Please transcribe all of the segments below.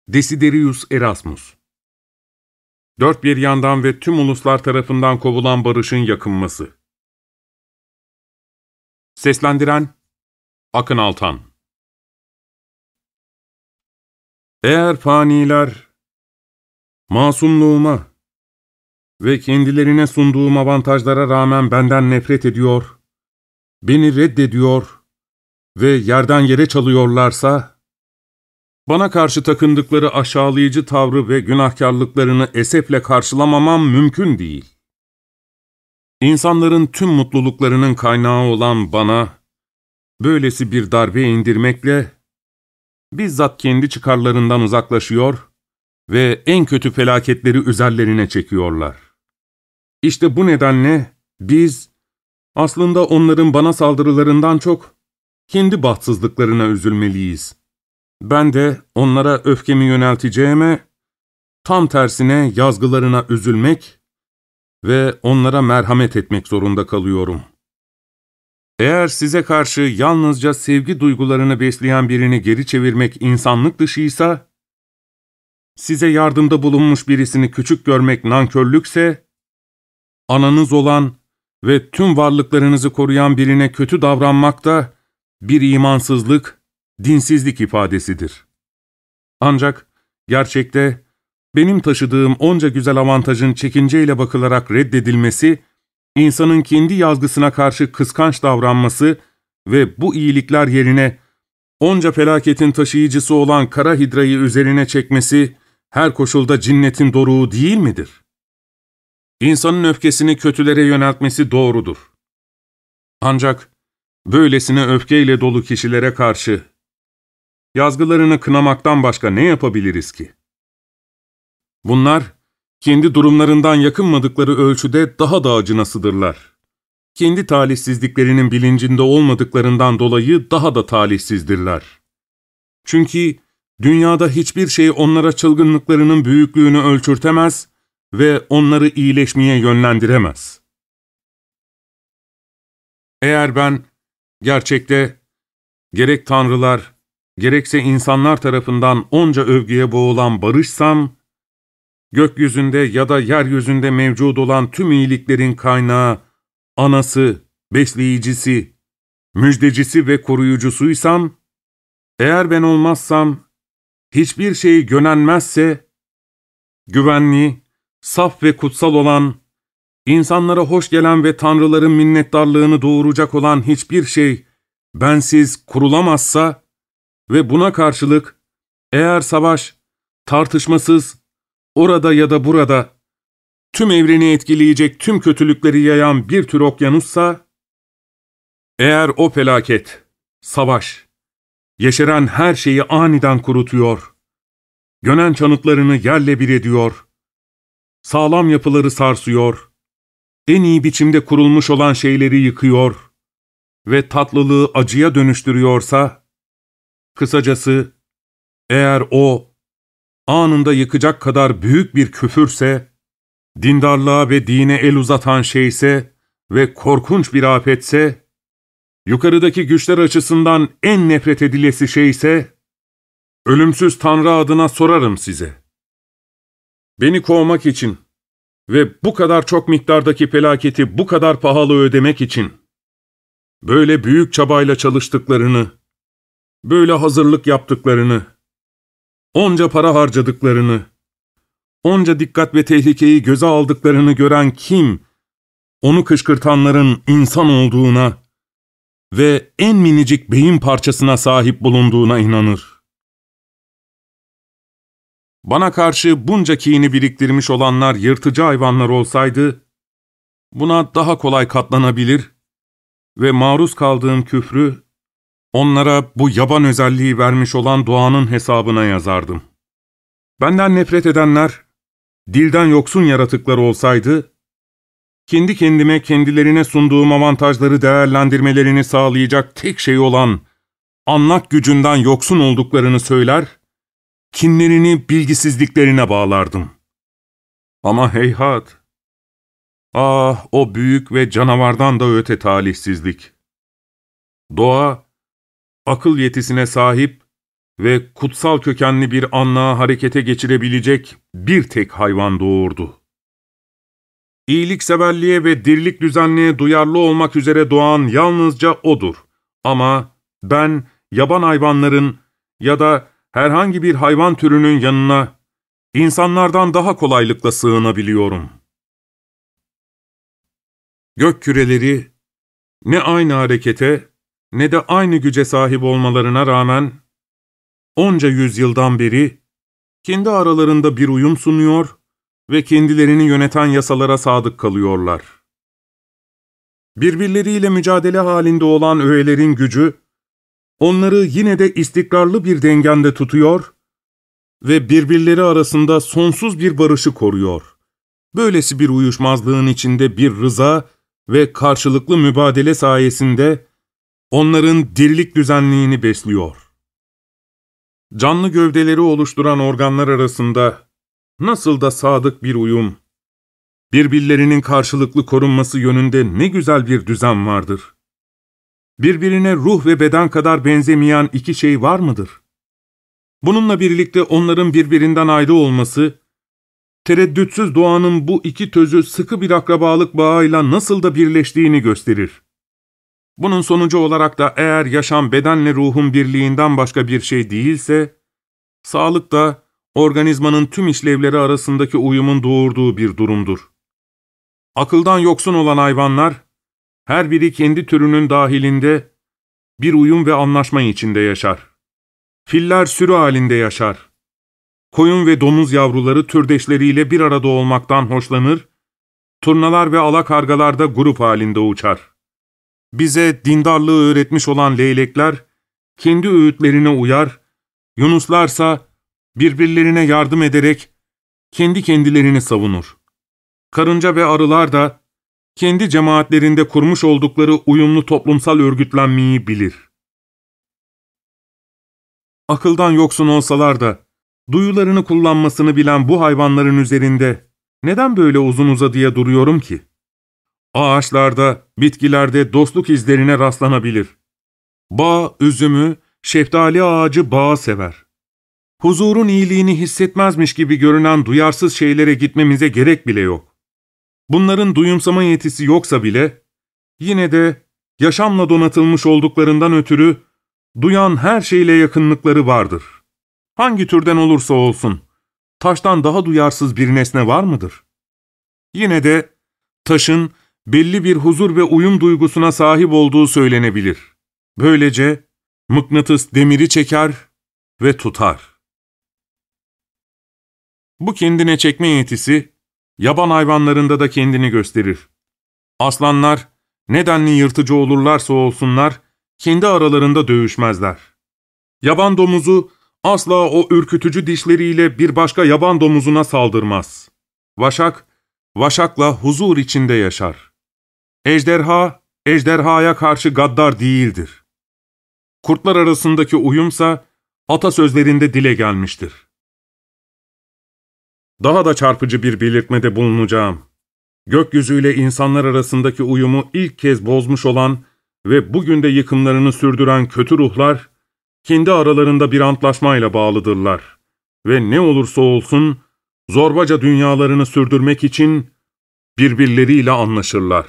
Desiderius Erasmus. Dört bir yandan ve tüm uluslar tarafından kovulan barışın yakınması. Seslendiren Akın Altan. Eğer faniler, masumluğuma ve kendilerine sunduğum avantajlara rağmen benden nefret ediyor, beni reddediyor ve yerden yere çalıyorlarsa, bana karşı takındıkları aşağılayıcı tavrı ve günahkarlıklarını esefle karşılamamam mümkün değil. İnsanların tüm mutluluklarının kaynağı olan bana, böylesi bir darbe indirmekle, bizzat kendi çıkarlarından uzaklaşıyor ve en kötü felaketleri üzerlerine çekiyorlar. İşte bu nedenle biz, aslında onların bana saldırılarından çok, kendi bahtsızlıklarına üzülmeliyiz. Ben de onlara öfkemi yönelteceğime, tam tersine yazgılarına üzülmek ve onlara merhamet etmek zorunda kalıyorum. Eğer size karşı yalnızca sevgi duygularını besleyen birini geri çevirmek insanlık dışıysa, size yardımda bulunmuş birisini küçük görmek nankörlükse, ananız olan ve tüm varlıklarınızı koruyan birine kötü davranmak da bir imansızlık, dinsizlik ifadesidir. Ancak gerçekte benim taşıdığım onca güzel avantajın çekinceyle bakılarak reddedilmesi, insanın kendi yazgısına karşı kıskanç davranması ve bu iyilikler yerine onca felaketin taşıyıcısı olan kara hidrayı üzerine çekmesi her koşulda cinnetin doruğu değil midir? İnsanın öfkesini kötülere yöneltmesi doğrudur. Ancak böylesine öfkeyle dolu kişilere karşı yazgılarını kınamaktan başka ne yapabiliriz ki? Bunlar, kendi durumlarından yakınmadıkları ölçüde daha da acınasıdırlar. Kendi talihsizliklerinin bilincinde olmadıklarından dolayı daha da talihsizdirler. Çünkü dünyada hiçbir şey onlara çılgınlıklarının büyüklüğünü ölçürtemez ve onları iyileşmeye yönlendiremez. Eğer ben gerçekte gerek tanrılar, gerekse insanlar tarafından onca övgüye boğulan barışsam, gökyüzünde ya da yeryüzünde mevcut olan tüm iyiliklerin kaynağı, anası, besleyicisi, müjdecisi ve koruyucusuysam, eğer ben olmazsam, hiçbir şey gönenmezse, güvenli, saf ve kutsal olan, insanlara hoş gelen ve tanrıların minnettarlığını doğuracak olan hiçbir şey, bensiz kurulamazsa ve buna karşılık, eğer savaş, tartışmasız, orada ya da burada, tüm evreni etkileyecek tüm kötülükleri yayan bir tür okyanussa, eğer o felaket, savaş, yeşeren her şeyi aniden kurutuyor, gönen çanıklarını yerle bir ediyor, sağlam yapıları sarsıyor, en iyi biçimde kurulmuş olan şeyleri yıkıyor ve tatlılığı acıya dönüştürüyorsa, kısacası, eğer o, anında yıkacak kadar büyük bir küfürse, dindarlığa ve dine el uzatan şeyse ve korkunç bir afetse, yukarıdaki güçler açısından en nefret edilesi şeyse, ölümsüz Tanrı adına sorarım size. Beni kovmak için ve bu kadar çok miktardaki felaketi bu kadar pahalı ödemek için, böyle büyük çabayla çalıştıklarını, böyle hazırlık yaptıklarını, onca para harcadıklarını, onca dikkat ve tehlikeyi göze aldıklarını gören kim, onu kışkırtanların insan olduğuna ve en minicik beyin parçasına sahip bulunduğuna inanır? Bana karşı bunca kini biriktirmiş olanlar yırtıcı hayvanlar olsaydı, buna daha kolay katlanabilir ve maruz kaldığım küfrü, onlara bu yaban özelliği vermiş olan doğanın hesabına yazardım. Benden nefret edenler, dilden yoksun yaratıklar olsaydı, kendi kendime kendilerine sunduğum avantajları değerlendirmelerini sağlayacak tek şey olan anlak gücünden yoksun olduklarını söyler, kinlerini bilgisizliklerine bağlardım. Ama heyhat! Ah, o büyük ve canavardan da öte talihsizlik! Doğa, akıl yetisine sahip ve kutsal kökenli bir anlığa harekete geçirebilecek bir tek hayvan doğurdu. İyilikseverliğe ve dirilik düzenliğe duyarlı olmak üzere doğan yalnızca O'dur. Ama ben yaban hayvanların ya da herhangi bir hayvan türünün yanına insanlardan daha kolaylıkla sığınabiliyorum. Gök küreleri ne aynı harekete ne de aynı güce sahip olmalarına rağmen onca yüzyıldan beri kendi aralarında bir uyum sunuyor ve kendilerini yöneten yasalara sadık kalıyorlar. Birbirleriyle mücadele halinde olan öğelerin gücü, onları yine de istikrarlı bir dengende tutuyor ve birbirleri arasında sonsuz bir barışı koruyor. Böylesi bir uyuşmazlığın içinde bir rıza ve karşılıklı mübadele sayesinde onların dirilik düzenliğini besliyor. Canlı gövdeleri oluşturan organlar arasında nasıl da sadık bir uyum, birbirlerinin karşılıklı korunması yönünde ne güzel bir düzen vardır. Birbirine ruh ve beden kadar benzemeyen iki şey var mıdır? Bununla birlikte onların birbirinden ayrı olması, tereddütsüz doğanın bu iki tözü sıkı bir akrabalık bağıyla nasıl da birleştiğini gösterir. Bunun sonucu olarak da eğer yaşam bedenle ruhun birliğinden başka bir şey değilse, sağlık da organizmanın tüm işlevleri arasındaki uyumun doğurduğu bir durumdur. Akıldan yoksun olan hayvanlar, her biri kendi türünün dahilinde bir uyum ve anlaşma içinde yaşar. Filler sürü halinde yaşar. Koyun ve domuz yavruları türdeşleriyle bir arada olmaktan hoşlanır, turnalar ve alakargalar da grup halinde uçar. Bize dindarlığı öğretmiş olan leylekler, kendi öğütlerine uyar, yunuslarsa birbirlerine yardım ederek kendi kendilerini savunur. Karınca ve arılar da kendi cemaatlerinde kurmuş oldukları uyumlu toplumsal örgütlenmeyi bilir. Akıldan yoksun olsalar da, duyularını kullanmasını bilen bu hayvanların üzerinde neden böyle uzun uzadıya duruyorum ki? Ağaçlarda, bitkilerde dostluk izlerine rastlanabilir. Bağ, üzümü, şeftali ağacı bağı sever. Huzurun iyiliğini hissetmezmiş gibi görünen duyarsız şeylere gitmemize gerek bile yok. Bunların duyumsama yetisi yoksa bile, yine de yaşamla donatılmış olduklarından ötürü duyan her şeyle yakınlıkları vardır. Hangi türden olursa olsun, taştan daha duyarsız bir nesne var mıdır? Yine de taşın belli bir huzur ve uyum duygusuna sahip olduğu söylenebilir. Böylece mıknatıs demiri çeker ve tutar. Bu kendine çekme yetisi, yaban hayvanlarında da kendini gösterir. Aslanlar, nedenli yırtıcı olurlarsa olsunlar, kendi aralarında dövüşmezler. Yaban domuzu, asla o ürkütücü dişleriyle bir başka yaban domuzuna saldırmaz. Vaşak, vaşakla huzur içinde yaşar. Ejderha, ejderhaya karşı gaddar değildir. Kurtlar arasındaki uyumsa, atasözlerinde dile gelmiştir. Daha da çarpıcı bir belirtmede bulunacağım. Gökyüzüyle insanlar arasındaki uyumu ilk kez bozmuş olan ve bugün de yıkımlarını sürdüren kötü ruhlar, kendi aralarında bir antlaşmayla bağlıdırlar ve ne olursa olsun zorbaca dünyalarını sürdürmek için birbirleriyle anlaşırlar.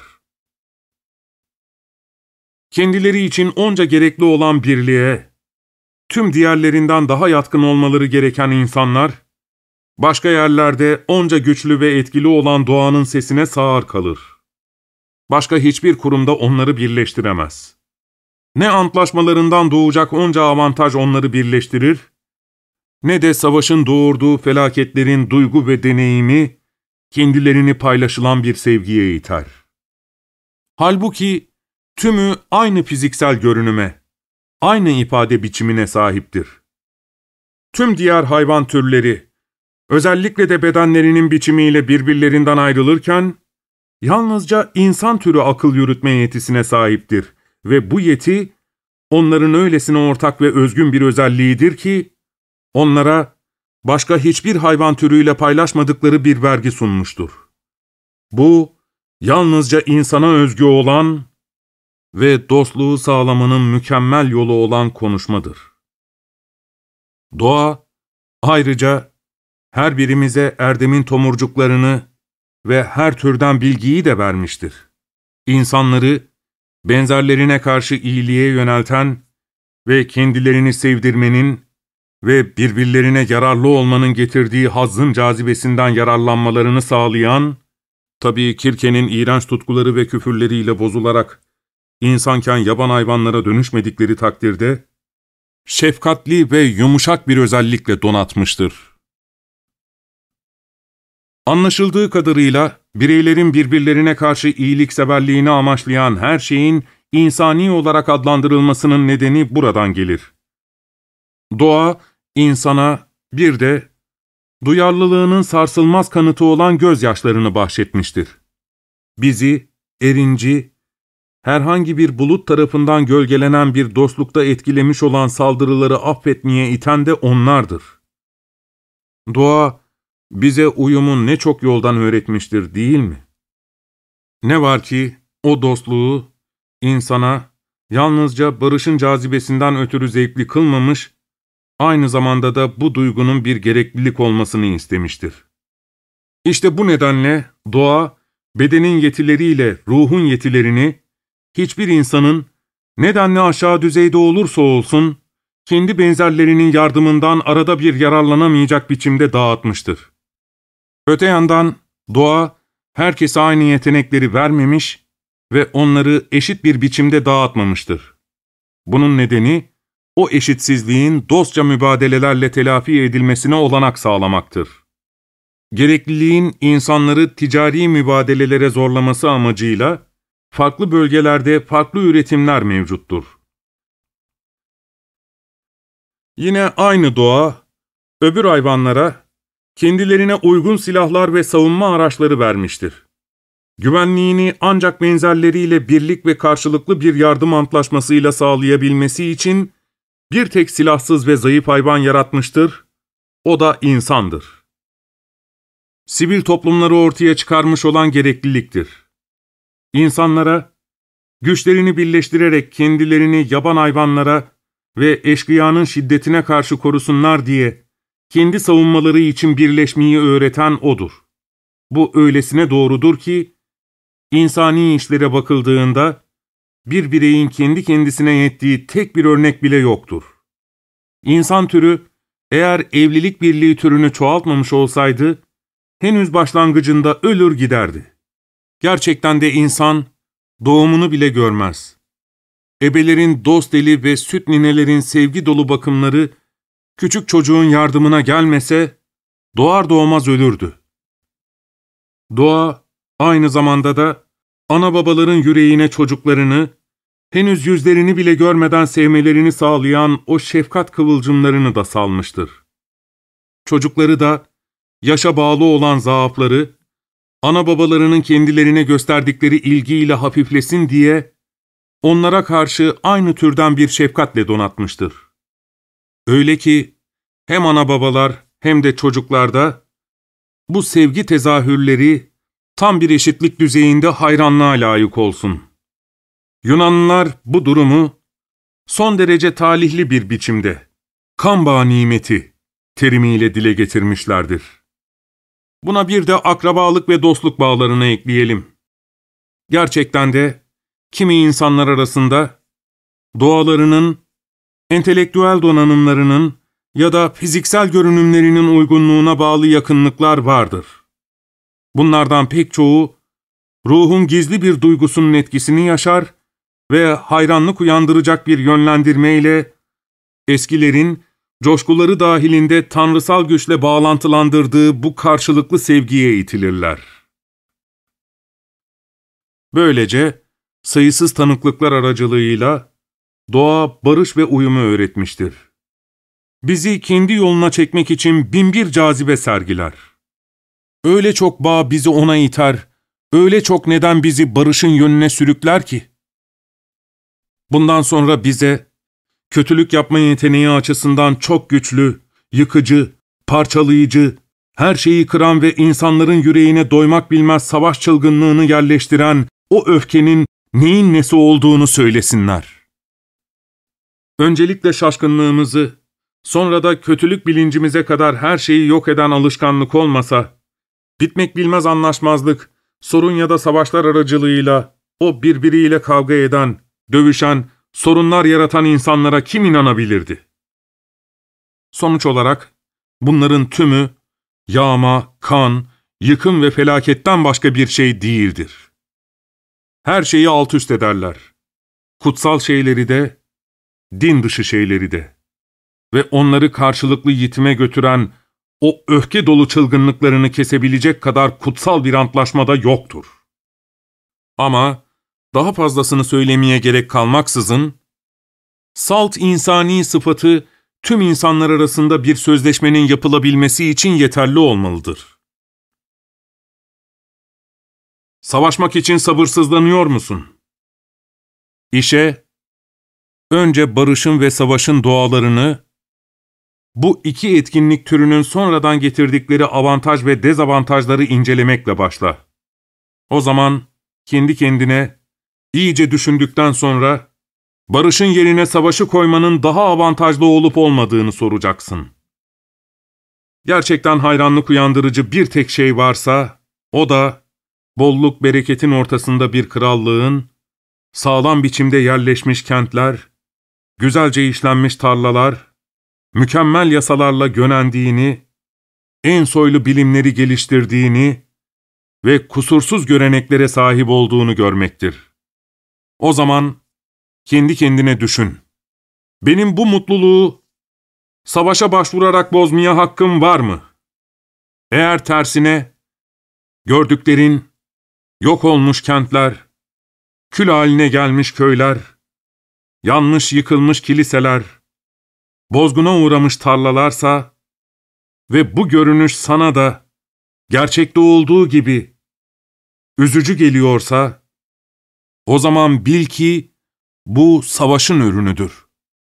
Kendileri için onca gerekli olan birliğe, tüm diğerlerinden daha yatkın olmaları gereken insanlar, başka yerlerde onca güçlü ve etkili olan doğanın sesine sağır kalır. Başka hiçbir kurumda onları birleştiremez. Ne antlaşmalarından doğacak onca avantaj onları birleştirir, ne de savaşın doğurduğu felaketlerin duygu ve deneyimi kendilerini paylaşılan bir sevgiye iter. Halbuki tümü aynı fiziksel görünüme, aynı ifade biçimine sahiptir. Tüm diğer hayvan türleri, özellikle de bedenlerinin biçimiyle birbirlerinden ayrılırken, yalnızca insan türü akıl yürütme yetisine sahiptir ve bu yeti, onların öylesine ortak ve özgün bir özelliğidir ki, onlara başka hiçbir hayvan türüyle paylaşmadıkları bir vergi sunmuştur. Bu, yalnızca insana özgü olan ve dostluğu sağlamanın mükemmel yolu olan konuşmadır. Doğa, ayrıca her birimize erdemin tomurcuklarını ve her türden bilgiyi de vermiştir. İnsanları, benzerlerine karşı iyiliğe yönelten ve kendilerini sevdirmenin ve birbirlerine yararlı olmanın getirdiği hazzın cazibesinden yararlanmalarını sağlayan, tabii Kirke'nin iğrenç tutkuları ve küfürleriyle bozularak insanken yaban hayvanlara dönüşmedikleri takdirde, şefkatli ve yumuşak bir özellikle donatmıştır. Anlaşıldığı kadarıyla, bireylerin birbirlerine karşı iyilikseverliğini amaçlayan her şeyin insani olarak adlandırılmasının nedeni buradan gelir. Doğa, insana bir de duyarlılığının sarsılmaz kanıtı olan gözyaşlarını bahşetmiştir. Bizi, erinci, herhangi bir bulut tarafından gölgelenen bir dostlukta etkilemiş olan saldırıları affetmeye iten de onlardır. Doğa, bize uyumun ne çok yoldan öğretmiştir, değil mi? Ne var ki, o dostluğu, insana yalnızca barışın cazibesinden ötürü zevkli kılmamış, aynı zamanda da bu duygunun bir gereklilik olmasını istemiştir. İşte bu nedenle doğa, bedenin yetileriyle ruhun yetilerini, hiçbir insanın, nedenle aşağı düzeyde olursa olsun, kendi benzerlerinin yardımından arada bir yararlanamayacak biçimde dağıtmıştır. Öte yandan, doğa, herkese aynı yetenekleri vermemiş ve onları eşit bir biçimde dağıtmamıştır. Bunun nedeni, o eşitsizliğin dostça mübadelelerle telafi edilmesine olanak sağlamaktır. Gerekliliğin insanları ticari mübadelelere zorlaması amacıyla, farklı bölgelerde farklı üretimler mevcuttur. Yine aynı doğa, öbür hayvanlara kendilerine uygun silahlar ve savunma araçları vermiştir. Güvenliğini ancak benzerleriyle birlik ve karşılıklı bir yardım antlaşmasıyla sağlayabilmesi için bir tek silahsız ve zayıf hayvan yaratmıştır, o da insandır. Sivil toplumları ortaya çıkarmış olan gerekliliktir. İnsanlara, güçlerini birleştirerek kendilerini yaban hayvanlara ve eşkıyanın şiddetine karşı korusunlar diye kendi savunmaları için birleşmeyi öğreten O'dur. Bu öylesine doğrudur ki, insani işlere bakıldığında, bir bireyin kendi kendisine yettiği tek bir örnek bile yoktur. İnsan türü, eğer evlilik birliği türünü çoğaltmamış olsaydı, henüz başlangıcında ölür giderdi. Gerçekten de insan, doğumunu bile görmez. Ebelerin dost eli ve süt ninelerin sevgi dolu bakımları, küçük çocuğun yardımına gelmese, doğar doğmaz ölürdü. Doğa, aynı zamanda da, ana babaların yüreğine çocuklarını, henüz yüzlerini bile görmeden sevmelerini sağlayan o şefkat kıvılcımlarını da salmıştır. Çocukları da, yaşa bağlı olan zaafları, ana babalarının kendilerine gösterdikleri ilgiyle hafiflesin diye, onlara karşı aynı türden bir şefkatle donatmıştır. Öyle ki, hem ana babalar hem de çocuklarda, bu sevgi tezahürleri, tam bir eşitlik düzeyinde hayranlığa layık olsun. Yunanlılar bu durumu, son derece talihli bir biçimde, kan bağı nimeti terimiyle dile getirmişlerdir. Buna bir de akrabalık ve dostluk bağlarını ekleyelim. Gerçekten de, kimi insanlar arasında, doğalarının, entelektüel donanımlarının ya da fiziksel görünümlerinin uygunluğuna bağlı yakınlıklar vardır. Bunlardan pek çoğu, ruhun gizli bir duygusunun etkisini yaşar ve hayranlık uyandıracak bir yönlendirmeyle, eskilerin, coşkuları dahilinde tanrısal güçle bağlantılandırdığı bu karşılıklı sevgiye itilirler. Böylece, sayısız tanıklıklar aracılığıyla, doğa barış ve uyumu öğretmiştir. Bizi kendi yoluna çekmek için binbir cazibe sergiler. Öyle çok bağ bizi ona iter, öyle çok neden bizi barışın yönüne sürükler ki. Bundan sonra bize, kötülük yapma yeteneği açısından çok güçlü, yıkıcı, parçalayıcı, her şeyi kıran ve insanların yüreğine doymak bilmez savaş çılgınlığını yerleştiren o öfkenin neyin nesi olduğunu söylesinler. Öncelikle şaşkınlığımızı, sonra da kötülük bilincimize kadar her şeyi yok eden alışkanlık olmasa, bitmek bilmez anlaşmazlık, sorun ya da savaşlar aracılığıyla o birbiriyle kavga eden, dövüşen, sorunlar yaratan insanlara kim inanabilirdi? Sonuç olarak bunların tümü yağma, kan, yıkım ve felaketten başka bir şey değildir. Her şeyi alt üst ederler. Kutsal şeyleri de, din dışı şeyleri de. Ve onları karşılıklı yitime götüren o öfke dolu çılgınlıklarını kesebilecek kadar kutsal bir antlaşmada yoktur. Ama daha fazlasını söylemeye gerek kalmaksızın, salt insani sıfatı tüm insanlar arasında bir sözleşmenin yapılabilmesi için yeterli olmalıdır. Savaşmak için sabırsızlanıyor musun? İşe, önce barışın ve savaşın doğalarını, bu iki etkinlik türünün sonradan getirdikleri avantaj ve dezavantajları incelemekle başla. O zaman kendi kendine iyice düşündükten sonra barışın yerine savaşı koymanın daha avantajlı olup olmadığını soracaksın. Gerçekten hayranlık uyandırıcı bir tek şey varsa, o da bolluk bereketin ortasında bir krallığın, sağlam biçimde yerleşmiş kentler, güzelce işlenmiş tarlalar, mükemmel yasalarla gönendiğini, en soylu bilimleri geliştirdiğini ve kusursuz göreneklere sahip olduğunu görmektir. O zaman kendi kendine düşün. Benim bu mutluluğu savaşa başvurarak bozmaya hakkım var mı? Eğer tersine, gördüklerin, yok olmuş kentler, kül haline gelmiş köyler, yanmış yıkılmış kiliseler, bozguna uğramış tarlalarsa ve bu görünüş sana da gerçekte olduğu gibi üzücü geliyorsa, o zaman bil ki bu savaşın ürünüdür.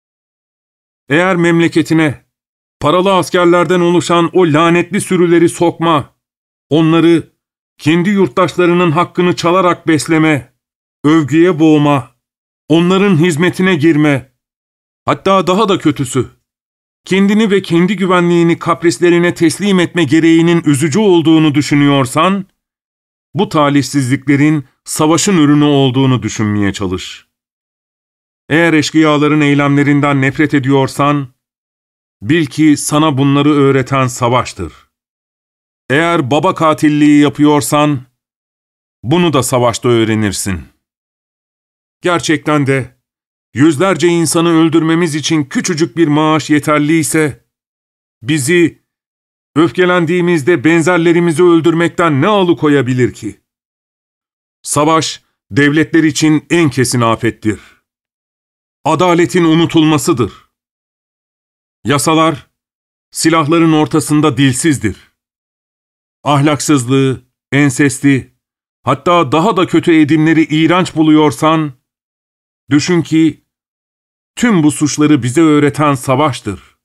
Eğer memleketine paralı askerlerden oluşan o lanetli sürüleri sokma, onları kendi yurttaşlarının hakkını çalarak besleme, övgüye boğma, onların hizmetine girme, hatta daha da kötüsü, kendini ve kendi güvenliğini kaprislerine teslim etme gereğinin üzücü olduğunu düşünüyorsan, bu talihsizliklerin savaşın ürünü olduğunu düşünmeye çalış. Eğer eşkıyaların eylemlerinden nefret ediyorsan, bil ki sana bunları öğreten savaştır. Eğer baba katilliği yapıyorsan, bunu da savaşta öğrenirsin. Gerçekten de, yüzlerce insanı öldürmemiz için küçücük bir maaş yeterliyse, bizi, öfkelendiğimizde benzerlerimizi öldürmekten ne alıkoyabilir ki? Savaş, devletler için en kesin afettir. Adaletin unutulmasıdır. Yasalar, silahların ortasında dilsizdir. Ahlaksızlığı, ensesti, hatta daha da kötü edimleri iğrenç buluyorsan, düşün ki, tüm bu suçları bize öğreten savaştır.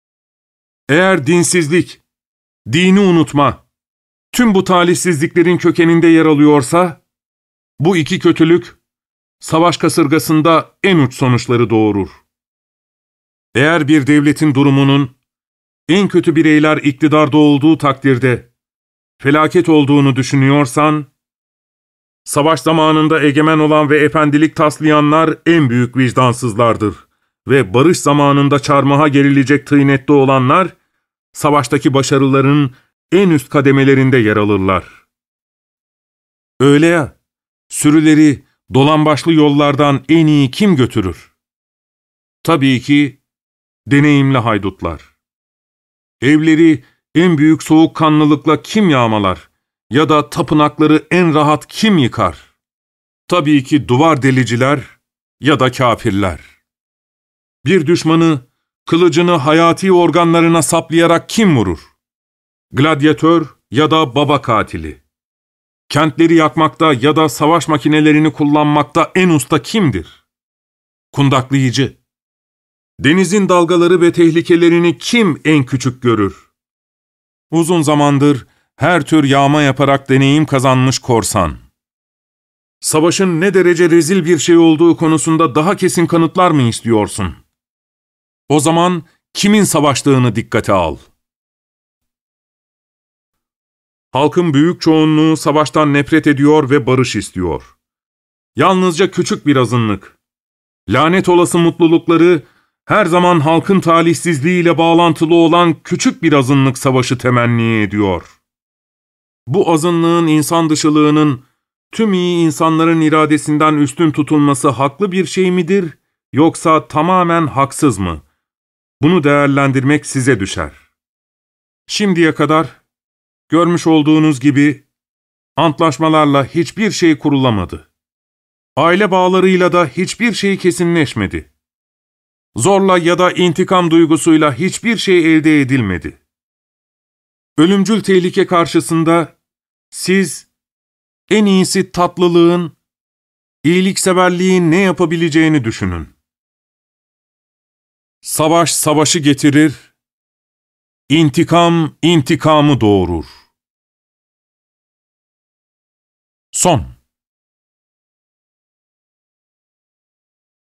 Eğer dinsizlik, dini unutma, tüm bu talihsizliklerin kökeninde yer alıyorsa, bu iki kötülük, savaş kasırgasında en uç sonuçları doğurur. Eğer bir devletin durumunun, en kötü bireyler iktidarda olduğu takdirde, felaket olduğunu düşünüyorsan, savaş zamanında egemen olan ve efendilik taslayanlar en büyük vicdansızlardır ve barış zamanında çarmıha gerilecek tıynette olanlar, savaştaki başarıların en üst kademelerinde yer alırlar. Öyle ya, sürüleri dolambaçlı yollardan en iyi kim götürür? Tabii ki deneyimli haydutlar. Evleri en büyük soğukkanlılıkla kim yağmalar ya da tapınakları en rahat kim yıkar? Tabii ki duvar deliciler ya da kâfirler. Bir düşmanı kılıcını hayati organlarına saplayarak kim vurur? Gladyatör ya da baba katili. Kentleri yakmakta ya da savaş makinelerini kullanmakta en usta kimdir? Kundaklayıcı. Denizin dalgaları ve tehlikelerini kim en küçük görür? Uzun zamandır her tür yağma yaparak deneyim kazanmış korsan. Savaşın ne derece rezil bir şey olduğu konusunda daha kesin kanıtlar mı istiyorsun? O zaman kimin savaştığını dikkate al. Halkın büyük çoğunluğu savaştan nefret ediyor ve barış istiyor. Yalnızca küçük bir azınlık, lanet olası mutlulukları, her zaman halkın talihsizliğiyle bağlantılı olan küçük bir azınlık savaşı temenni ediyor. Bu azınlığın insan dışılığının tüm iyi insanların iradesinden üstün tutulması haklı bir şey midir, yoksa tamamen haksız mı? Bunu değerlendirmek size düşer. Şimdiye kadar görmüş olduğunuz gibi antlaşmalarla hiçbir şey kurulamadı. Aile bağlarıyla da hiçbir şey kesinleşmedi. Zorla ya da intikam duygusuyla hiçbir şey elde edilmedi. Ölümcül tehlike karşısında siz en iyisi tatlılığın, iyilikseverliğin ne yapabileceğini düşünün. Savaş savaşı getirir, intikam intikamı doğurur. Son.